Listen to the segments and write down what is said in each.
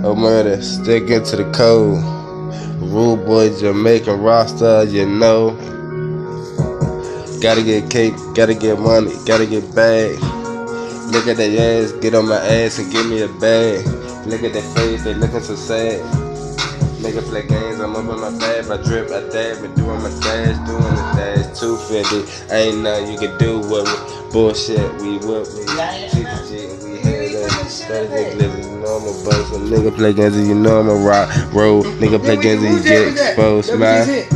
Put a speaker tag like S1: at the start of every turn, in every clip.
S1: Oh murder, sticking to the code. Rude boy, Jamaican roster, you know. Gotta get cake, gotta get money, gotta get bag. Look at that ass, get on my ass and give me a bag. Look at that face, they looking so sad. Nigga play games, I'm up in my bag. I drip, I dab, been doing my dash, doing the dash. 250, ain't nothing you can do with me. Bullshit, we with me. We had that. You know I'm a buzz. A nigga play games, and you know I'm a rock. Roll, nigga play games, and you get exposed, man.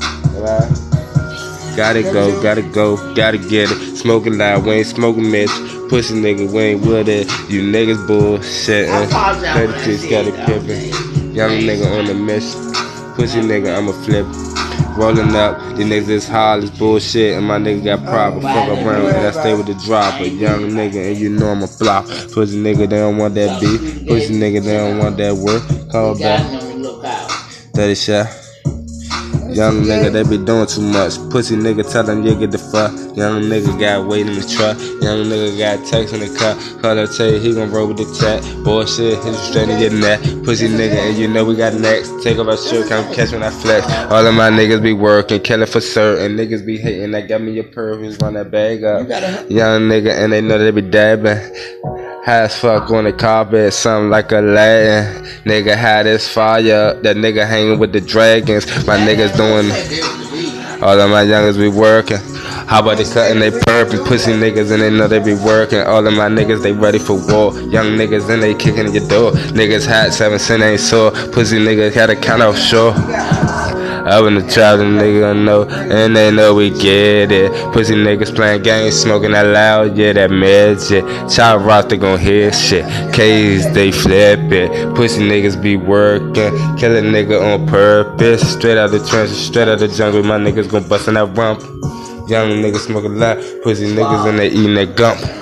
S1: Gotta go, gotta get it. Smoking loud, we ain't smoking Mitch. Pussy nigga, we ain't with it. You niggas bullshitting. Petty chicks got it pimpin'. Young nigga on the mission. Pussy nigga, I'ma flip. Rolling up, these niggas is hard as bullshit. And my nigga got proper. Fuck around and I stay with the dropper. Young nigga, and you know I'm a flop. Pussy nigga, they don't want that beef. Pussy nigga, they don't want that work. Call back. 30 shot. Young nigga, they be doing too much. Pussy nigga, tell them you get the fuck. Young nigga got weight in the truck. Young nigga got text in the cut. Call her, tell you he gon' roll with the tat. Bullshit, he's straight to get that. Pussy nigga, and you know we got next. Take off our shirt, come catch when I flex. All of my niggas be working, killing for certain. Niggas be hating, that got me a purpose, run that bag up. Young nigga, and they know they be dabbing. High as fuck on the carpet, something like a Latin. Nigga had this fire, that nigga hanging with the dragons. My niggas doing, all of my youngers be working. How about they cutting they purping? Pussy niggas and they know they be working. All of my niggas, they ready for war. Young niggas and they kicking in your door. Niggas hot, 7 cents ain't sore. Pussy niggas had a count offshore. Up in the trap, them niggas know, and they know we get it. Pussy niggas playing games, smoking that loud, yeah, that magic. Child rock, they gon' hear shit. K's, they flip it. Pussy niggas be working, kill a nigga on purpose. Straight out the trenches, straight out the jungle, my niggas gon' bust in that rump. Young niggas smoking loud, pussy niggas and they eating that gump.